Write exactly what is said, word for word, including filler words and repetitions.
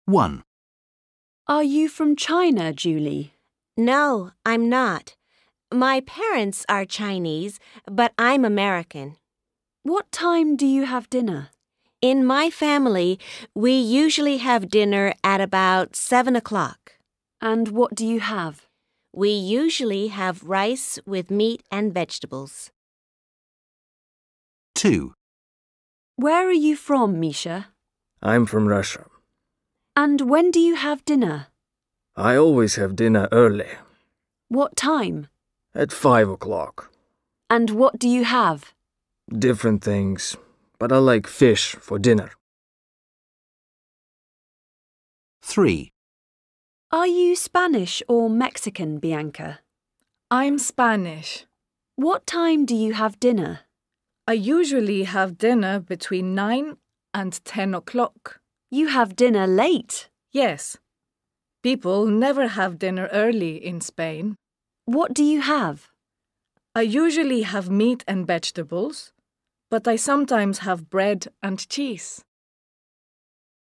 one. Are you from China, Julie? No, I'm not. My parents are Chinese, but I'm American. What time do you have dinner? In my family, we usually have dinner at about seven o'clock. And what do you have? We usually have rice with meat and vegetables. two. Where are you from, Misha? I'm from Russia. And when do you have dinner? I always have dinner early, What time? at five o'clock. And what do you have? Different things, but I like fish for dinner. three. Are you Spanish or Mexican, Bianca? I'm Spanish. What time do you have dinner? I usually have dinner between nine and ten o'clock. You have dinner late. Yes. People never have dinner early in Spain. What do you have? I usually have meat and vegetables, but I sometimes have bread and cheese.